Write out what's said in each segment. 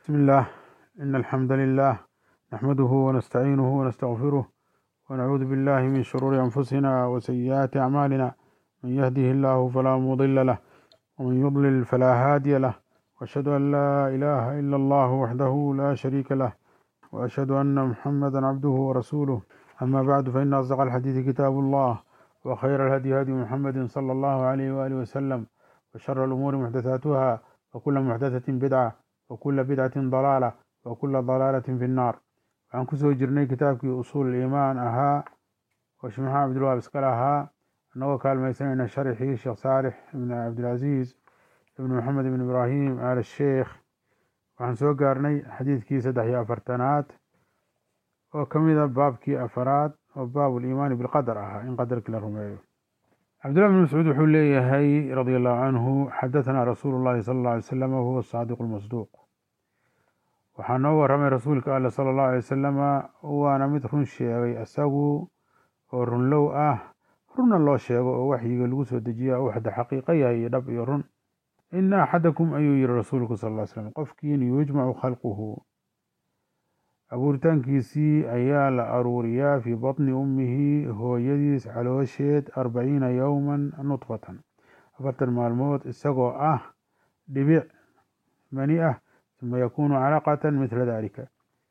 بسم الله إن الحمد لله نحمده ونستعينه ونستغفره ونعوذ بالله من شرور أنفسنا وسيئات أعمالنا من يهده الله فلا مضل له ومن يضلل فلا هادي له وأشهد أن لا إله إلا الله وحده لا شريك له وأشهد أن محمدا عبده ورسوله أما بعد فإن أصدق الحديث كتاب الله وخير الهدي هدي محمد صلى الله عليه وآله وسلم وشر الأمور محدثاتها وكل محدثة بدعة وكل بدعة ضلالة وكل ضلالة في النار. waxaan kusoo jirnay kitaabkii usuul iimaan ahaa oo sheekh maxamed cabdilwahaab iska lahaa annagoo kaalmaysanayna sharxii sheekh saalix ibn cabdilcasiis ibn maxamed ibn ibraahim aal sheekh. waxaan soo gaarnay xadiidkii 43aad oo ka mid a baabkii afaraad oo baabuliimaani bilqadar ahaa in qadarkii la rumeeyo. cabdullahi bn mascuud wuxuu leeyahay radia allahu canhu xadatanaa rasuulu llahi sala alla alay wasalam wahuwa asaadiqu lmasduuq. waxaa noo waramay rasuulka alle sala allahu alay wasalama waana mid run sheegay isagu oo runlow ah, runna loo sheego oo waxyiga lagu soo dejiya waxda xaqiiqa yahay iyo dhab iyo run. ina axadakum ayuu yihi rasuulku sal ll slam qofkiin yujmacu khalquhu abuuritaankiisii ayaa la aruuriyaa fii batni ummihi hooyadiis caloosheed 40 yowman nudfatan 40 maalmood isagoo ah dhibic mani ah uma yakuunu calaqatan midla dalika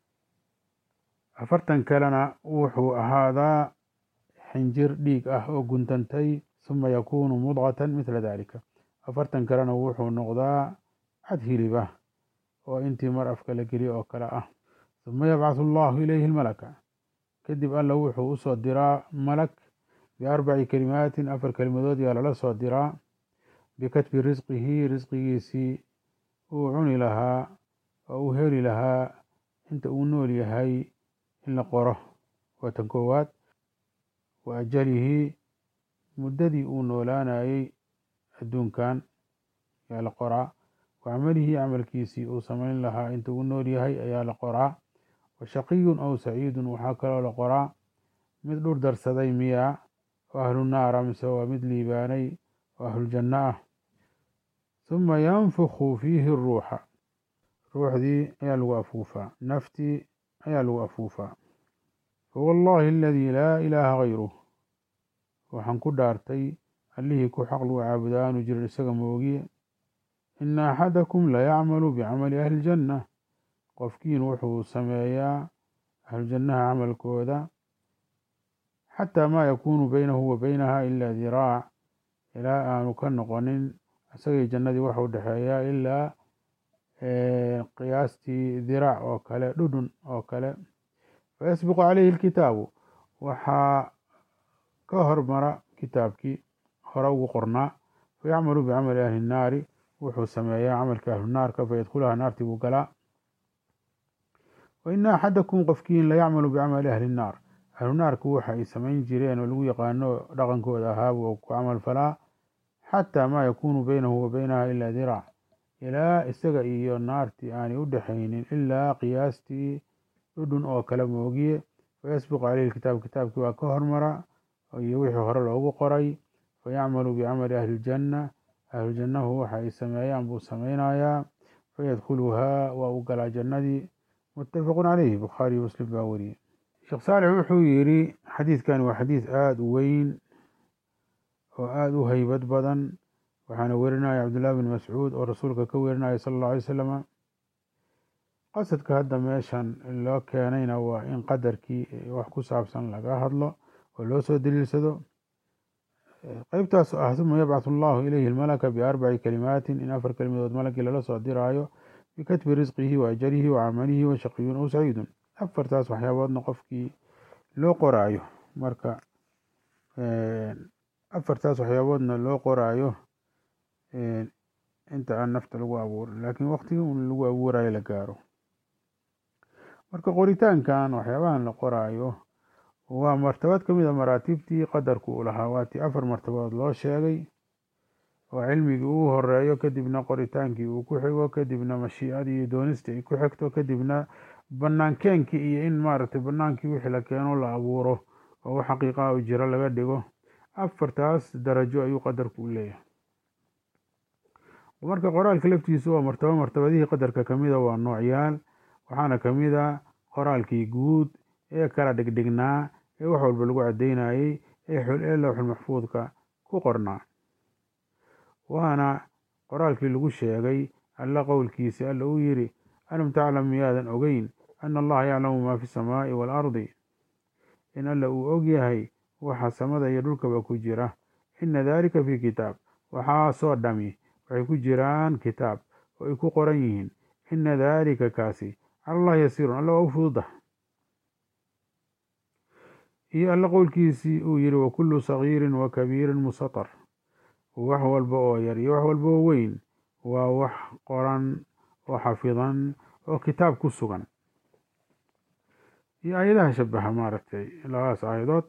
40 kalena wuxuu ahaadaa xinjir dhiig ah oo guntantay uma yakuunu mudqatan midla dalika 40 kalena wuxuu noqdaa cad hilib ah oo intii mar afka la geliyo oo kale ah. uma yabcahu allahu ilayhi lmalaka kadib alla wuxuu usoo diraa malag biarbaci kalimaatin 4 kelimadood yaa lala soo diraa bikatbi risqihi risqigiisii uu cuni lahaa oo uu heli lahaa inta uu nool yahay in la qoro waa tan koowaad. wa ajalihi muddadii uu noolaanayay adduunkan yaa la qoraa. wa camalihi camalkiisii uu samayn lahaa inta uu nool yahay ayaa la qoraa. washaqiyun aw saciidun waxaa kaloo la qoraa mid dhur darsaday miyaa oo ahlu naara mise waa mid liibaanay oo ahluljanno ah. uma yanfukhu fiihi ruuxa ruuxdii ayaa lagu afuufaa, naftii ayaa lagu afuufaa. fawallahi aladii laa ilaaha gayruh waxaan ku dhaartay allihii ku xaq lagu caabuda aanu jirin isaga moogiye. ina axadakum layacmalu bicamali ahli ljanna qofkiin wuxuu sameeyaa ahlujannaha camalkooda xataa maa yakuunu beynahu wa beynaha ilaa diraac ilaa aanu ka noqonin isagii jannadii waxa u dhexeeyaa ilaa qiyaastii diraac oo kale dhudhun oo kale. fayasbiqu calayhi lkitaabu waxaa ka hormara kitaabkii hore ugu qornaa fayacmalu bicamali ahli nnaari wuxuu sameeyaa camalka ahlu naarka fayadkhulaha naartii buu galaa. waina axadakum qofkiin layacmalu bicamali ahli nnaar ahlu naarku waxa ay samayn jireen oo lagu yaqaano dhaqankooda ahaa buu ku camal falaa xataa maa yakuunu beynahu wa beynaha ilaa diraac ilaa isaga iyo naartii aanay u dhexaynin ilaa qiyaastii dhudhun oo kale moogiye. fayasbiqu caleyhi lkitaab kitaabkii waa ka hormara iyo wixii hore loogu qoray. fayacmalu bicamali ahli ljanna ahlujannahu waxa ay sameeyaan buu samaynayaa fayadkhuluhaa waa u galaa jannadii. muttafaqun caleyhi bukhaariy muslim baa wariyey. sheekh saalix wuxuu yidhi xadiidkani waa xadiid aada u weyn oo aada u haybad badan waxaana werinaya cabdullahi bin mascuud oo rasuulka ka werinaya sala allahu alay wasalam. qasadka hadda meeshan loo keenayna waa in qadarkii wax ku saabsan laga hadlo oo loo soo daliilsado. qeybtaas ah uma yabcahu allahu ilayhi lmalaka biarbaci kalimaatin in 4 kelimadood malagii lala soo diraayo bikatbi risqihi wa ajalihi wa camalihi wa shaqiyun aw saciidun. 4taas waxyaaboodna qofkii loo qoraayo marka 4taas waxyaaboodna loo qoraayo inta aan nafta lagu abuurin laakiin waqtigii un lagu abuurayo la gaaro. marka qoritaankan waxyaabahan la qoraayo waa martabad ka mid a maraatibtii qadarku u lahaa. waatii 4 martabadood loo sheegay oo cilmigii uu horeeyo kadibna qoritaankii uu ku xigo kadibna mashiicadii iyo doonistii ay ku xigto kadibna banaankeenkii iyo in maaragtay banaankii wixii la keeno la abuuro oo wax xaqiiqa u jiro laga dhigo. 4taas darajo ayuu qadarku u leeyahay. marka qoraalka laftiisu waa martabadihii qadarka ka mida, waa noocyaal. waxaana ka mid a qoraalkii guud ee kala dhigdhignaa ee wax walba lagu caddaynayey ee lawxul maxfuudka ku qornaa. waana qoraalkii lagu sheegay alla qowlkiisi alla uu yidhi alam taclam miyaadan ogeyn ana allaha yaclamu maa fi samaa'i waalardi, in alla uu og yahay waxa samada iyo dhulkaba ku jira. ina daalika fii kitaab, waxaasoo dhami waxay ku jiraan kitaab oo ay ku qoran yihiin. ina daalika kaasi cala allahi yasiirun, alla waa u fududah. iyo alla qowlkiisii uu yidhi wakullu sagiirin wa kabiirin musatar, wax walba oo yar iyo wax walba oo weyn waa wax qoran oo xafidan oo kitaab ku sugan. iyo aayadaha shabaha maaragtay labadaas aayadood.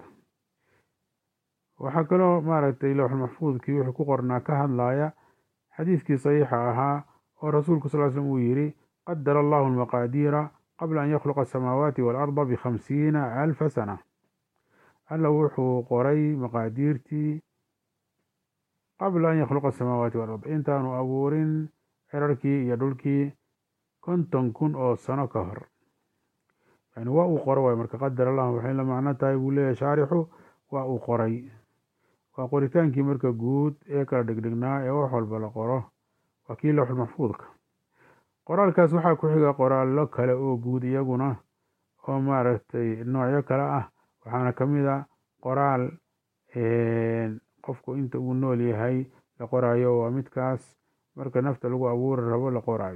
waxaa kaloo maaragtay lawxul maxfuudkii wuxuu ku qornaa ka hadlaya xadiiskii saxiixa ahaa oo rasuulku sal slm uu yidhi qadara allahu almaqaadiira qabla an yakhluqa asamaawaati waalarda b50,000 alfa sana. alla wuxuu qoray maqaadiirtii qabla an yakhluqa asamaawaati walard, intaanu abuurin cirarkii iyo dhulkii 50,000 oo sano ka hor. yani waa uu qoro waay. marka qadar allah waxay la macno tahay buu leeyahay shaarixu, waa uu qoray. waa qoritaankii marka guud ee kala dhigdhignaa ee wax walba la qoro, waa kii lawxul maxfuudka. qoraalkaas waxaa ku xiga qoraallo kale oo guud iyaguna oo maaragtay noocyo kale ah. waxaana ka mid a qoraal qofku inta uu nool yahay la qoraayo, waa midkaas marka nafta lagu abuuri rabo la qoraayo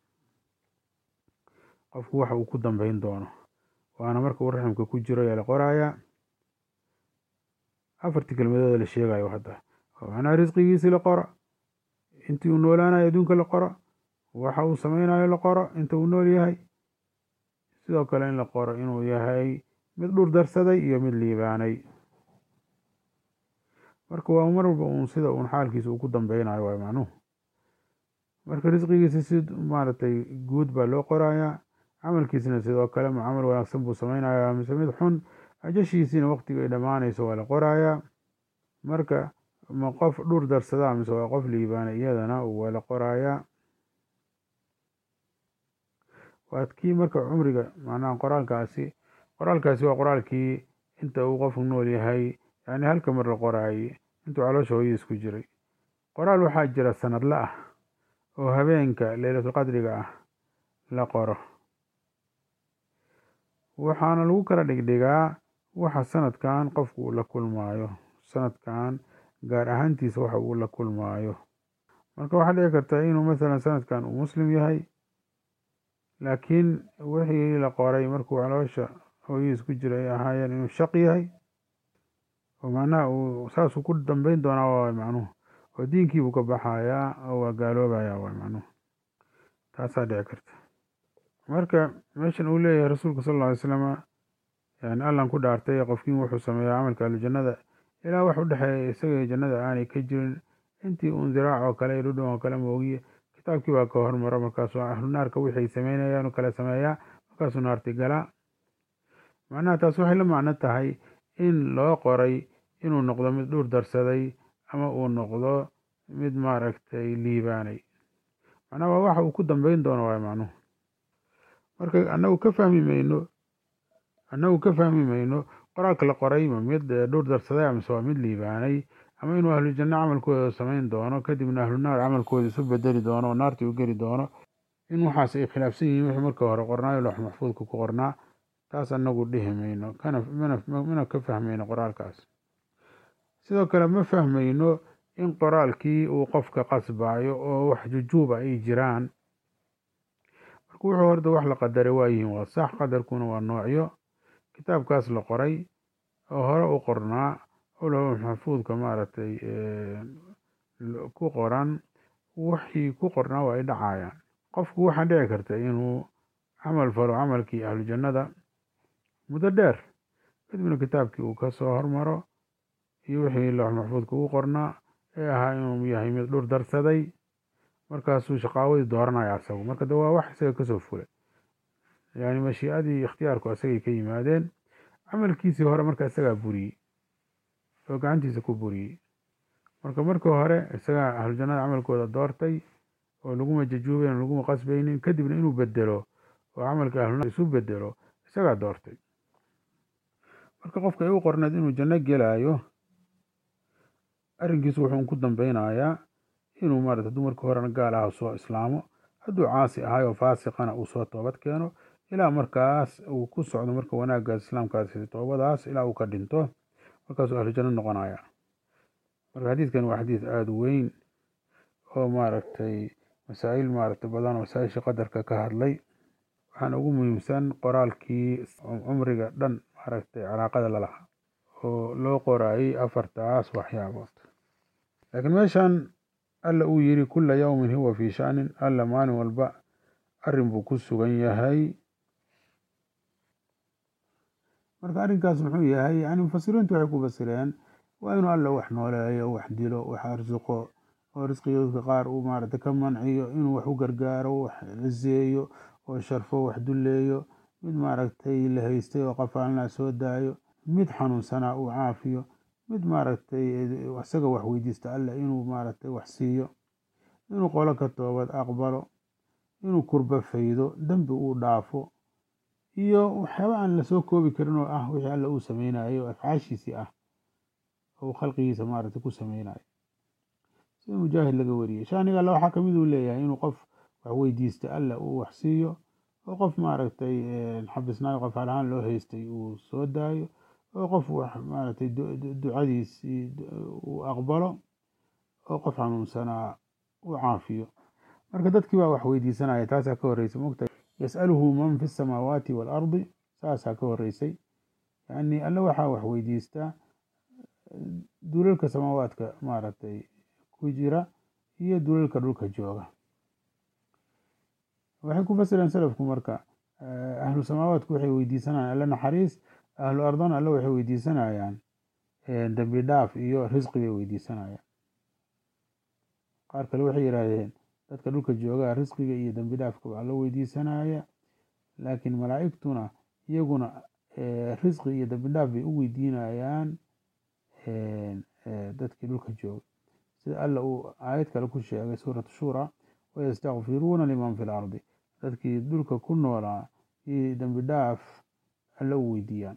qofku waxa uu ku dambeyn doono, waana marka uu raximka ku jiro ayaa la qoraaya. 4 kelmadooda la sheegayo hadda, macnaha risqigiisi la qoro, intii uu noolaanayo adduunka la qoro, waxa uu sameynayo la qoro inta uu nool yahay, sidoo kale in la qoro inuu yahay mid dhur darsaday iyo mid liibaanay. marka waa mar walba uun sida uun xaalkiisa uu ku dambeynayo waay macnuhu. marka risqigiisa si maaragtay guud baa loo qorayaa, camalkiisina sidoo kale ma camal wanaagsan buu sameynaya mise mid xun, ajashiisiina waqtiga ay dhammaanayso waa la qorayaa. marka ma qof dhur darsadaa mise waa qof liibaanay, iyadana waa la qorayaa. waa kii marka cumriga macnaha qoraalkaasi waa qoraalkii inta uu qofku nool yahay, yani halka mar la qoraayey intuu caloosha hooyadiis ku jiray. qoraal waxaa jira sanadle ah oo habeenka leylatulqadriga ah la qoro, waxaana lagu kala dhigdhigaa waxa sanadkan qofku uu la kulmaayo, sanadkan gaar ahaantiisa waxa uu la kulmaayo. marka waxaa dhici karta inuu masalan sanadkan uu muslim yahay, laakiin wixii la qoray markuu caloosha hooyadiis ku jira ay ahaayeen inuu shaq yahay, oo macnaha uu saasuu ku dambeyn doonaa waa macnuhu, oo diinkiibuu ka baxayaa oo waa gaaloobaya waa macnuhu. taasaa dhici karta. marka meeshan uu leeyahay rasuulka sal alla alay slam, yani allan ku dhaartay qofkiin wuxuu sameeyaa camalka ahlu jannada ilaa wax u dhexeeya isaga iyo jannada aanay ka jirin intii uun diraac oo kale iyo dhudhun oo kale moogiye. kitaabkii baa ka hormaro, markaasuu ahlu naarka wixii sameynayaan kale sameeyaa, markaasuu naarti galaa. macnaha taas waxay la macno tahay in loo qoray inuu noqdo mid dhur darsaday ama uu noqdo mid maaragtay liibaanay. macnaha waa waxa uu ku dambeyn doono waay macnuhu. marka annagu ka fahmi mayno qoraalka la qoray ma mid dhur darsaday amase waa mid liibaanay, ama inuu ahlu janno camalkooda sameyn doono kadibna ahlu naar camalkooda isu bedeli doono oo naartii u geli doono. in waxaas ay khilaafsan yihiin wixii marka hore qornaayo lawxul maxfuudka ku qornaa, taas annagu dhihi mayno, mana ka fahmayno qoraalkaas. sidoo kale ma fahmayno in qoraalkii uu qofka qasbayo oo wax jujuuba ay jiraan. marka wuxuu horta wax la qadaray waayihiin waa sax, qadarkuna waa noocyo. kitaabkaas la qoray oo hore u qornaa oo lawxul maxfuudka maaragtay ku qoran, wixii ku qornaa waa ay dhacayaan. qofku waxaa dhici karta inuu camal falo camalkii ahlu jannada muddo dheer, kadibna kitaabkii uu kasoo hormaro iyo wixii lawxul maxfuudka ugu qornaa ee ahaa inuu yahay mid dhur darsaday, markaasuu shaqaawadii dooranaya asagu. marka de waa wax isaga kasoo fulay, yani mashiicadii iyo ikhtiyaarku isagay ka yimaadeen. camalkiisii hore marka isagaa buriyey oo gacantiisa ku buriyey. marka hore isagaa ahlu jannada camalkooda doortay, oo laguma jajuubayn laguma qasbaynin kadibna inuu bedelo oo camalka ahluna isu bedelo isagaa doortay. marka qofka ay u qorneed inuu janno gelaayo arrinkiisu wuxuu ku dambeynayaa inuu maarata dumarka horena gaal ah soo islaamo, hadduu caasi ahay oo faasiqana uu soo toobad keeno ilaa markaas uu ku socdo marka wanaaggaas islaamkaasi toobadaas ilaa uu ka dhinto, markaasuu ahlu janno noqonaya. marka xadiidkan waa xadiid aada u weyn oo maaragtay masaa'il badan oo masaa-isha qadarka ka hadlay. waxaana ugu muhiimsan qoraalkii cumriga dhan calaaqada lalahaa oo loo qoraayay 4taas waxyaabood. laakiin meeshan alla uu yiri kulla yawmin huwa fii sha'nin, alla maalin walba arrin buu ku sugan yahay. marka arrinkaas muxuu yahay? yani mufasiriintu waxay ku fasireen waa inuu alla wax nooleeyo, wax dilo, wax arsuqo, oo risqigoodka qaar uu ka manciyo, inuu wax u gargaaro, wax ciseeyo oo sharfo, wax dulleeyo, mid la haystay oo qafaalna soo daayo, mid xanuunsanaa uu caafiyo, mid isaga wax weydiista alle inuu wax siiyo, inuu qolo ka toobad aqbalo, inuu kurba faydo, dembi uu dhaafo, iyo waxyaaba aan la soo koobi karin oo ah wixii alle uu sameynayo afcaashiisii ah oo khalqigiisa ku sameynayo. sida mujaahid laga wariyey shaaniga alle waxaa kamid uu leeyahay inuu qof wax weydiista alle uu wax siiyo, oo qof xabisnaayo qafaal ahaan loo haystay uu soo daayo, oo qof ducadiisii uu aqbalo, oo qof xanuunsanaa uu caafiyo. marka dadkii baa wax weydiisanaya, taasaa ka horeysa mogta yas'aluhu man fi samaawaati waalardi, saasaa ka horeysay. yani alle waxaa wax weydiistaa dulalka samaawaadka ku jira iyo dulalka dhulka jooga. waxay ku fasireen salafku marka ahlu samaawaadku waxay weydiisanayaan alle naxariis, ahlu ardana alle waxay weydiisanayaan dembi dhaaf iyo risqi bay weydiisanayaan. qaar kale waxay yidhaahdeen dadka dhulka jooga risqiga iyo dembi dhaafka waa la weydiisanaya, laakiin malaa'igtuna iyaguna risqi iyo dembi dhaaf bay u weydiinayaan dadkii dhulka jooga, sida alla uu aayad kale ku sheegay suuratu shura, wayastakfiruuna liman fi lardi, dadkii dhulka ku noolaa iyo dembi dhaaf alla u weydiiyaan.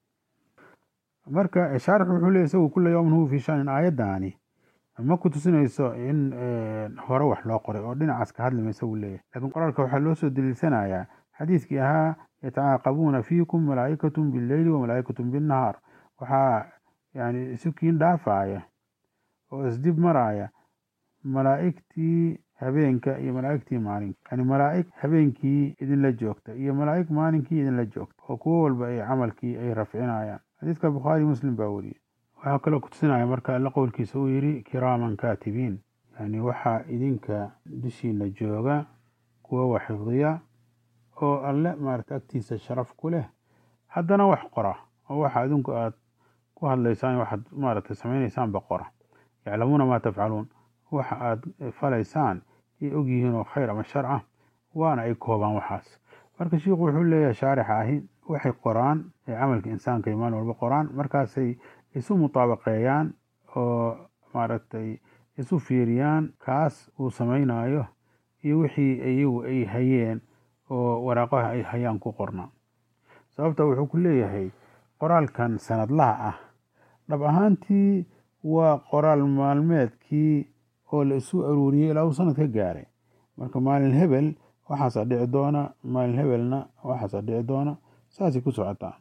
marka shaarix wuxuu leeyahy isagu kulla yawmin huwa fii sha'nin, aayaddaani ma ku tusinayso in hore wax loo qoray oo dhinacaas ka hadlimaysa buu leeyahay, laakiin qoraalka waxaa loo soo daliilsanayaa xadiiskii ahaa yatacaaqabuuna fiikum malaa'ikatun billeyli wa malaa'ikatun binnahaar. waxaa isu kiin dhaafaya oo isdib maraya malaa'igtii habeenka iyo malaa'igtii maalinka, malaa'ig habeenkii idinla joogta iyo malaa'ig maalinkii idinla joogta, oo kuwo walba ay camalkii ay rafcinayaan. xadiiska bukhaari muslim baa wariyey. waxaa kaloo ku tusinaya marka alla qowlkiisa uu yidhi kiraaman kaatibiin, waxaa idinka dushiina jooga kuwa wax xifdiya oo alle agtiisa sharaf ku leh, haddana wax qora oo waxa adinku aad ku hadlaysaan waxaad sameynaysaanba qora. yaclamuuna maa tafcaluun, waxa aad falaysaan ay ogyihiin oo khayr ama shar ah, waana ay koobaan waxaas. marka shiikhu wuxuu leeyahay shaarixa ahi waxay qoraan camalka insaanka maalin walba qoraan, markaasay isu mutaabaqeeyaan oo isu fiiriyaan kaas uu sameynayo iyo wixii iyagu ay hayeen oo waraaqaha ay hayaan ku qorna. sababta wuxuu ku leeyahay qoraalkan sanadlaha ah dhab ahaantii waa qoraal maalmeedkii oo la isu aruuriyey ilaa uu sanad ka gaaray. marka maalin hebel waxaasaa dhici doona, maalin hebelna waxaasaa dhici doona, saasay ku socotaa.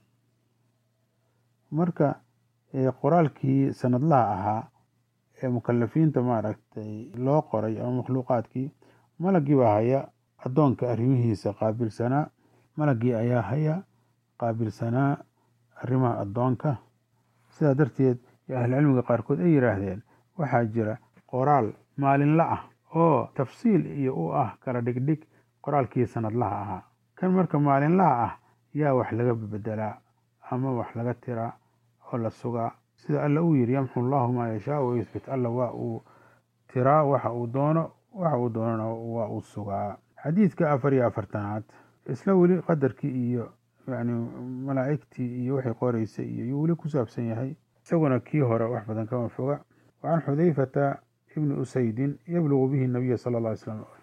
marka qoraalkii sanadlaha ahaa ee mukalafiinta loo qoray ama makhluuqaadkii, malagii baa haya addoonka arrimihiisa qaabilsanaa, malagii ayaa haya qaabilsanaa arrimaha addoonka. sidaa darteed ahlucilmiga qaarkood ay yidhaahdeen waxaa jira qoraal maalinla ah oo tafsiil iyo u ah kala dhigdhig qoraalkii sanadlaha ahaa. kan marka maalinlaha ah yaa wax laga bedelaa ama wax laga tiraa oo la sugaa, sida alla uu yidhi yamxu llaahu maa yashaa wa yuthbit, alla waa uu tiraa waxa uu doono, waxa uu doonana waa uu sugaa. xadiidka 44aad isla weli qadarkii iyo malaa'igtii iyo waxay qoraysay iyo weli ku saabsan yahay, isaguna kii hore wax badan kama foga. wacan xudayfata ibni usaydin yablugu bihi nabiya sala alla alay slam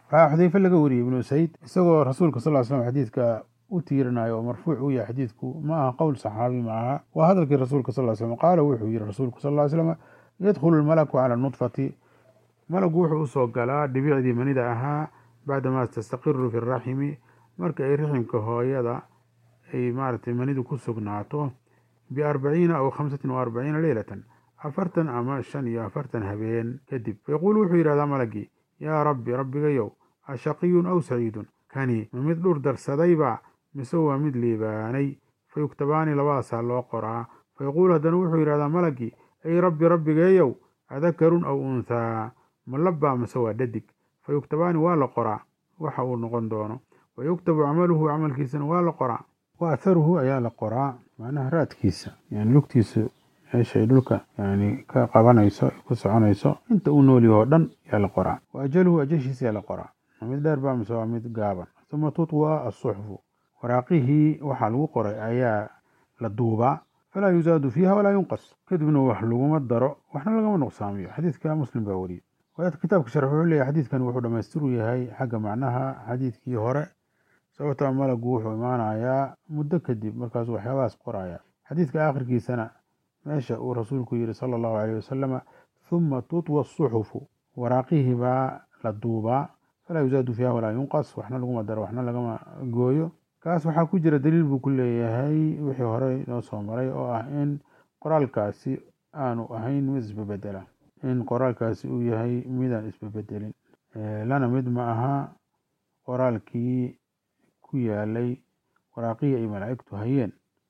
waxaa xudayfe laga wariyey ibnu usayd isagoo rasuulka sal slam xadiidka u tiirinayo oo marfuuc u yahay xadiidku ma aha qowl saxaabi ma aha waa hadalkii rasuulka sal slam qaala wuxuu yihi rasuulku sal slam yadkhulu lmalaku cala nudfati malagu wuxuu usoo galaa dhibicdii manida ahaa bacdamaa tastaqiru fi raximi marka ay riximka hooyada ay maaragtay manidu ku sugnaato biarbaciina aw 45 leylatan 40 ama 45 habeen kadib fayaquulu wuxuu yidhahdaa malagii yaa rabbi rabbigayow ashaqiyun aw saciidun kani ma mid dhur darsadayba mise waa mid liibaanay fayuktabaani labadaasaa loo qoraa fayaquulu haddana wuxuu yidhahdaa malagii ay rabbi rabbigayow adakarun aw unthaa ma labbaa mise waa dhadig fayuktabaani waa la qoraa waxa uu noqon doono wayuktabu camaluhu camalkiisana waa la qoraa wa atharuhu ayaa la qoraa macnaha raadkiisa yani lugtiisa meeshay dhulka yani ka qabanayso ku soconayso inta uu nool yaho dhan yaa la qoraa wa ajaluhu ajashiisa yaa la qoraa mid dheer baa mise waa mid gaaban uma tutwa asuxfu waraaqihii waxaa lagu qoray ayaa la duubaa falaa yuzaadu fiiha walaa yunqas kadibna wax laguma daro waxna lagama nuqsaamiyo xadiidka muslim baa wariyey waayaadka kitaabka sharx wuxuu leeyahay xadiidkan wuxuu dhammaystiru yahay xagga macnaha xadiidkii hore sababtaa malagu wuxuu imaanayaa muddo kadib markaasuu waxyaabahaas qoraya xadiidka aakhirkiisana meesha uu rasuulku yihi sala allahu caleyh wasalama huma tutwa asuxufu waraaqihii baa la duubaa falaa yuzaadu fiiha walaa yunqas waxna laguma daro waxna lagama gooyo kaas waxaa ku jira daliil buu ku leeyahay wixii horey noo soo maray oo ah in qoraalkaasi aanu ahayn mid isbebedela in qoraalkaasi uu yahay midaan isbebedelin lana mid ma aha qoraalkii ku yaalay waraaqihii ay malaa'igtu hayeen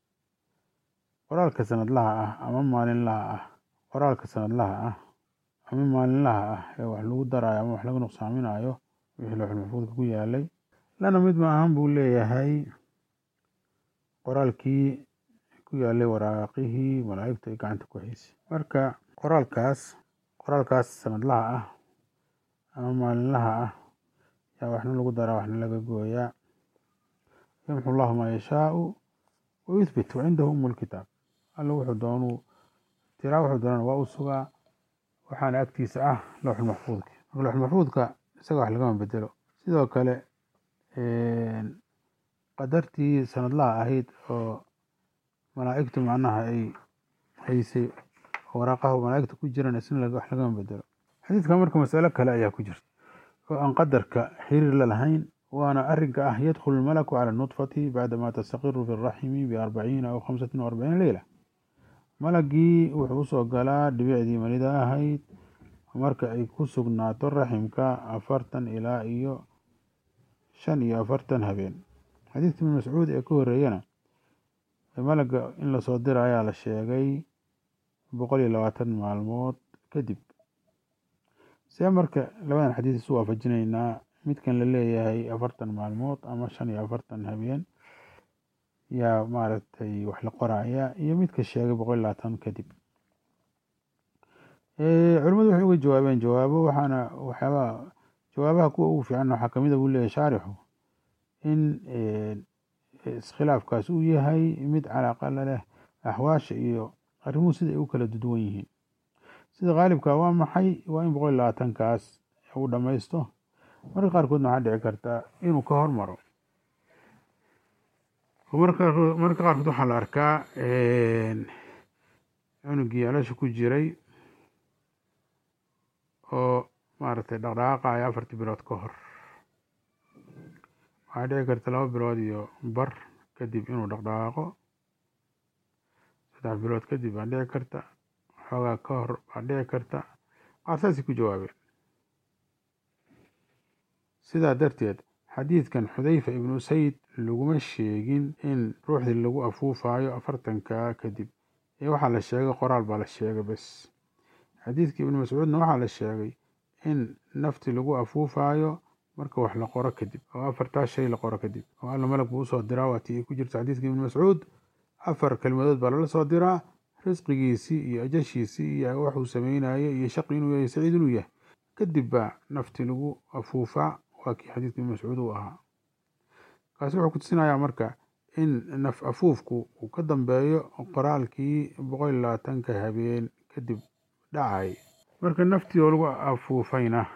qoraalka sanadlaha ah ama maalinlaha ah qoraalka sanadlaha ah ama maalinlaha ah ee wax lagu daraayo ama wax laga nuqsaaminayo wixii looxul maxfuudka ku yaalay lana mid ma ahan buu leeyahay qoraalkii ku yaalay waraaqihii malaa'igtu ay gacanta ku haysay marka qoraalkaas sanadlaha ah ama maalinlaha ah yaa waxna lagu daraa waxna laga gooyaa yamxu llahu maa yashaau wayuthbit wacindahu umu lkitaab alla wuxuu doonuu tiraa wuxuu doonana waa u sugaa waxaana agtiisa ah lowxul maxfuudka marka lowxul maxfuudka isaga wax lagama bedelo sidoo kale qadartii sanadlaha ahayd oo malaa'igtu macnaha ay haysay oo waraaqaha malaa'igta ku jiran isna wax lagama bedelo xadiidka marka masalo kale ayaa ku jirta oo aan qadarka xiriir la lahayn waana arinka ah yadkhulu lmalaku cala nudfati bacdama tastaqiru fi raximi biarbaciina aw 45 leyla malagii wuxuu usoo galaa dhibicdii manida ahayd marka ay ku sugnaato raximka 40 ilaa iyo 45 habeen xadiidka ibn mascuud ee ka horeeyana malaga in lasoo dira ayaa la sheegay 120 maalmood kadib see marka labadan xadiis isu waafajinaynaa midkan la leeyahay 40 maalmood ama 45 habeen yaa maaragtay wax la qoraya iyo midka sheegay 120 kadib culimadu waxay uga jawaabeen waxaana jawaabaha kuwa ugu fiican waxaa kamid a buu leeyahay shaarixu in iskhilaafkaas uu yahay mid calaaqa la leh axwaasha iyo arrimuhu sida ay u kala duwan yihiin sida qaalibka waa maxay waa in 120kaas uu dhammaysto marka qaarkoodna waxaa dhici karta inuu ka hormaro marka qaarkood waxaa la arkaa cunugii caloosha ku jiray oo maaragtay dhaqdhaqaaqaya 4 bilood ka hor waxaa dhici karta 2 bilood iyo bar kadib inuu dhaqdhaqaaqo 3 bilood kadib baa dhici karta xoogaa ka hor baa dhici karta qaar saasay ku jawaabeen sidaa darteed xadiidkan xudayfa ibnu usayd laguma sheegin in ruuxdii lagu afuufayo 40ka kadib ee waxaa la sheegay qoraal baa la sheegay bes xadiidka ibnu mascuudna waxaa la sheegay in nafti lagu afuufayo marka wax la qoro kadib oo 4 shay la qoro kadib oo alla malag buu usoo diraa waatii ay ku jirto xadiidka ibnu mascuud 4 kelmadood baa lala soo diraa risqigiisii iyo ajashiisii iyo waxuu sameynayay iyo shaqi inuu yahay saciid inuu yahay kadib baa nafti lagu afuufaa waa kii xadiidka ibnu mascuud uu ahaa kaasi wuxuu ku tusinayaa marka in naf afuufku uu ka dambeeyo qoraalkii 120ka habeen kadib dhacay marka naftii oo lagu afuufayna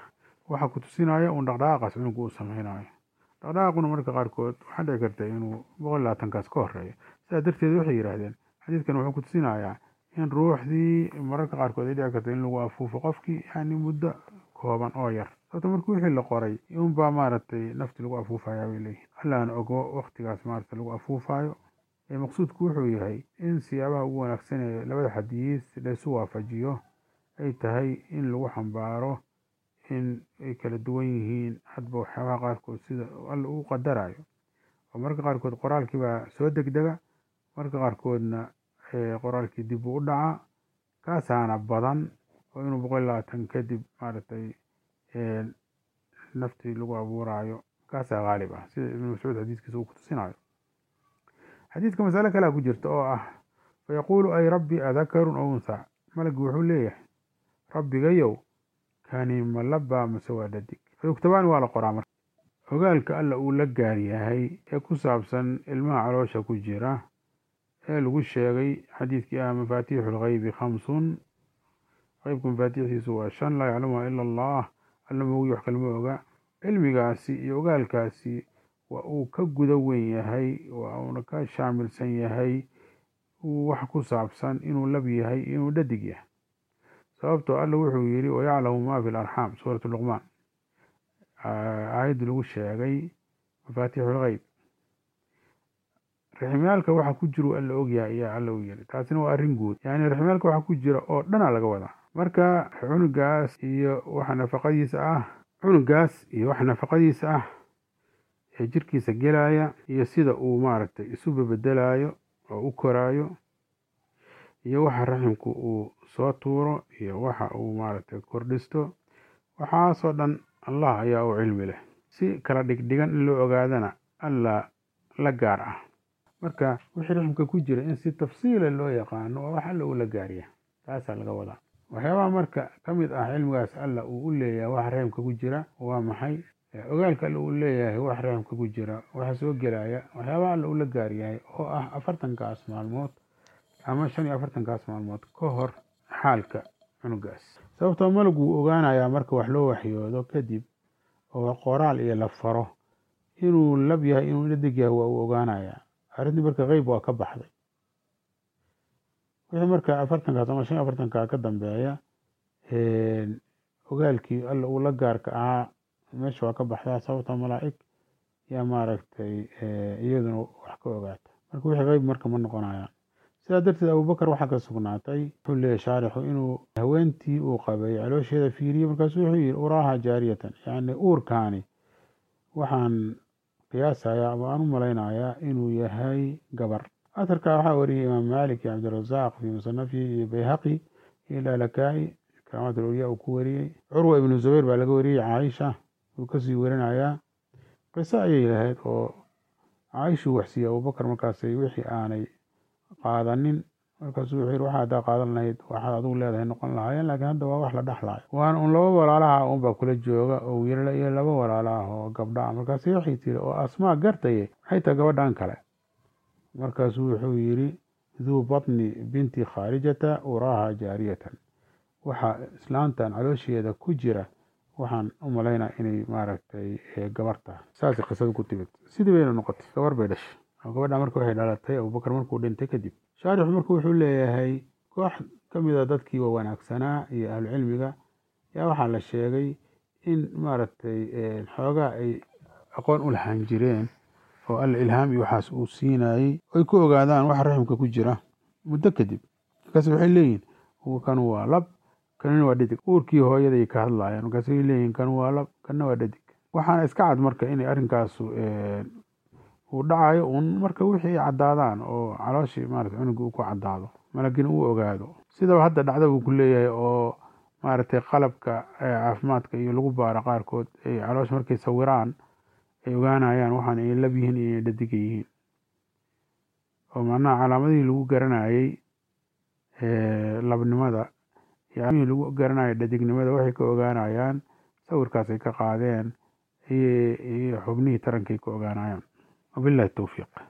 waxaa ku tusinaya un dhaqdhaqaaqaas cunugu uu sameynayo. dhaqdhaqaaquna marka qaarkood waxaa dhici karta inuu 120kaas ka horeeyo. sidaa darteed waxay yidhaahdeen xadiidkan wuxuu ku tusinayaa in ruuxdii mararka qaarkood ay dhici karta in lagu afuufo qofkii yani muddo kooban oo yar. sababta marka wixii la qoray unbaa maaragtay nafti lagu afuufaya bay leeyihin. allaana ogo waqtigaas maaragta lagu afuufayo. maqsuudku wuxuu yahay in siyaabaha ugu wanaagsan ee labada xadiis laysu waafajiyo ay tahay in lagu xambaaro in ay kala duwan yihiin hadba waxyaabaha qaarkood sida alla uu qadarayo. oo marka qaarkood qoraalkii baa soo degdega, marka qaarkoodna qoraalkii dib uu u dhaca. kaasaana badan oo inuu 120 kadib maaragtay naftii lagu abuurayo kaasaa qaalib ah sida ibnu mascuud xadiiskiisa uu ku tusinayo. xadiidka masale kalea ku jirta oo ah fayaquulu ay rabbi adakarun aw unthaa. malagi wuxuu leeyahay rabbigayow kani ma labaa mase waa dhadig. fayuktabaani waa la qoraa. marka ogaalka alla uu la gaar yahay ee ku saabsan ilmaha caloosha ku jira ee lagu sheegay xadiidkii ah mafaatiixu lghaybi 5. qaybka mafaatiixdiisu waa 5 laa yaclamuha ila allah. alla moogiyo wax kalama oga. cilmigaasi iyo ogaalkaasi waa uu ka guda weyn yahay, waa uuna ka shaamilsan yahay wax ku saabsan inuu lab yahay inuu dhadig yahay. sababtoo alla wuxuu yidhi wayaclamu maa fi larxaam suuratu luqmaan aayaddii lagu sheegay mafaatiixu lghayb. rixmiyaalka waxa ku jira alla ogyahay ayaa alla u yidhi. taasina waa arrin guud, yani rixmiyaalka waxa ku jira oo dhana laga wadaa. marka cunugaas iyo waxa nafaqadiisa ah ee jirkiisa gelaya iyo sida uu maaragtay isu bedelayo oo u koraayo iyo waxa raximku uu soo tuuro iyo waxa uu maaragtay kordhisto, waxaasoo dhan allah ayaa u cilmi leh. si kala dhigdhigan in loo ogaadana alla la gaar ah. marka wixii raximka ku jira in si tafsiila loo yaqaano oo wax alla uu la gaarya taasaa laga wadaa. waxyaabaha marka ka mid ah cilmigaas alla uu u leeyahay wax raximka ku jira waa maxay? ogaalka alla uu leeyahay wax raximka ku jira waxa soo gelaya waxyaabaha alla uu la gaar yahay oo ah 40kaas maalmood ama 45kaas maalmood ka hor xaalka cunugaas. sababtoo malagu wuu ogaanayaa marka wax loo waxyoodo kadib oo qoraal iyo la faro inuu lab yahay inuu dhadig yahay waa uu ogaanayaa. arrintii marka qeyb waa ka baxday. wixii marka 40kaas ama 45kaa ka dambeeya ogaalkii alla uu la gaarka ahaa meesha waa ka baxdaa. sababtoo malaa'ig yaa maaragtay iyaduna wax ka ogaata. marka wixii qeyb marka ma noqonayaan. sidaa darteed abubakar waxaa ka sugnaatay wuxuu leeyahay shaarixu inuu haweentii uu qabay caloosheeda fiiriyey. markaasuu wuxuu yidhi uraaha jaariyatan, yani uurkaani waxaan qiyaasayaa ama aan u malaynayaa inuu yahay gabar. atarkaa waxaa wariyey imaam maalik iyo cabdirasaaq fii musanafihi iyo bayhaqi iyo laalakaa'i karaamaat alawliyaa uu ku wariyey. curwa ibnu zubayr baa laga wariyey caaisha uu kasii warinayaa. qiso ayay lahayd oo caaishuu waxsiiyey abubakar markaasay wixii aanay qaadanin. markaasuu wuxuu yidhi waxa haddaa qaadan lahayd waxaad adigu leedahay noqon lahaayeen, laakiin hadda waa wax la dhexlaayo. waana un 2 walaalaha unbaa kula jooga oo wiilala iyo 2 walaalaah oo gabdha ah. markaasi waxay tiri oo asmaa gartaye maxay tahay gabadhan kale? markaasuu wuxuu yidhi duu batni binti khaarijata uraaha jaariyatan. waxa islaantan caloosheeda ku jira waxaan u malaynaa inay maaragtay gabar tahay. saasay qisada ku timid. sidii bayna noqotay, gabar bay dhashay. gabadha marka waxay dhalatay abubakar markuu dhintay kadib. shaarixu marka wuxuu leeyahay koox ka mid a dadkii wanaagsanaa iyo ahlucilmiga yaa waxaa la sheegay in maaragtay xoogaa ay aqoon u lahaan jireen oo alla ilhaam iyo waxaas uu siinayey ay ku ogaadaan waxa raximka ku jira muddo kadib. markaas waxay leeyihin kan waa lab kanina waa dhadig. uurkii hooyaday ka hadlayaan. markaas way leeyihin kan waa lab kanna waa dhadig. waxaana iska cad marka inay arrinkaasu uu dhacayo un marka wixii ay caddaadaan oo calooshii maarata cunuga uu ku caddaado malagina uu ogaado. sidaba hadda dhacda buu ku leeyahay oo maaragtay qalabka caafimaadka iyo lagu baaro qaarkood ay caloosha markay sawiraan ay ogaanayaan waxaan ay lab yihiin iyo inay dhadiga yihiin. oo macnaha calaamadihii lagu garanayey labnimada iyo calaamadihii lagu garanayay dhadignimada waxay ka ogaanayaan sawirkaas ay ka qaadeen iyo xubnihii tarankay ka ogaanayaan. وبالله التوفيق.